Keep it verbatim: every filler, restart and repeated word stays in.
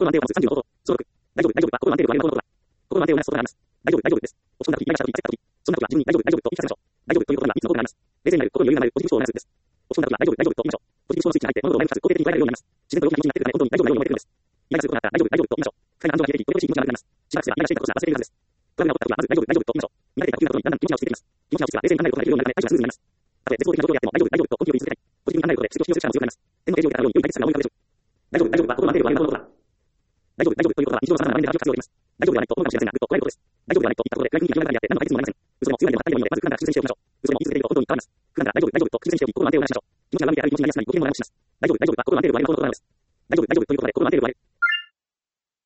心の安定を保つさんじゅうの方法。総録。大丈夫、大丈夫は心の安定で割れる魔法のことだ。心の安定をなすことがあります。大丈夫、大丈夫です。オプションな時、イライラした時、焦った時、そんな時は自分に大丈夫、大丈夫と言い聞かせましょう。大丈夫ということがみっつのことがあります。冷静になる、心に余裕がある、ポジティブ思考をなすです。オプションな時は大丈夫、大丈夫と言いましょう。ポジティブ思考のスイッチが入って、物事を前にかつ、肯定的に捉えられるようになります。自然と良き気持ちになってくるので、本当に大丈夫なように思えてくるのです。イライラすることがあったら、大丈夫、大丈夫と言いましょう。不快な感情が消えていき、心地よい気持ちがなくなります。しばらくすればイライラしていたことが忘れているはずです。トラブルが起きた時は、まず大丈夫、大丈夫と言いましょう。見られていた急なことにだんだん気持ちが落ちてきます。気持ちが落ちては冷静に考えることができるようになるので、対処がスムーズになります。たとえ絶望的な状況であっても、大丈夫、大丈夫と根気よく言い続けたい。ポジティブに考えることで、出力を使用する力も強くなります。天の形状を得たように、良い体質が思い浮かぶでしょう。大丈夫、大丈夫は心の安定で割れる魔法のことだ。大丈夫、大丈夫ということは日常の様々な場面で活用できます。大丈夫ではないと思うかもしれませんが、ぐっと怖いことです。大丈夫ではないと言ったことで、暗い雰囲気が広がるだけであって、何の解決にもなりません。嘘でも強いでも高いでもいいので、まず普段から修正しておきましょう。嘘にも言い続けていると本当に変わります。普段から大丈夫、大丈夫と口癖にしておき、心の安定をなしましょう。気持ちが上向いてある気持ちになりやすくなり、ご機嫌を直します。大丈夫、大丈夫は心の安定で割れる魔法のことなのです。大丈夫、大丈夫ということで、心の安定で割れる。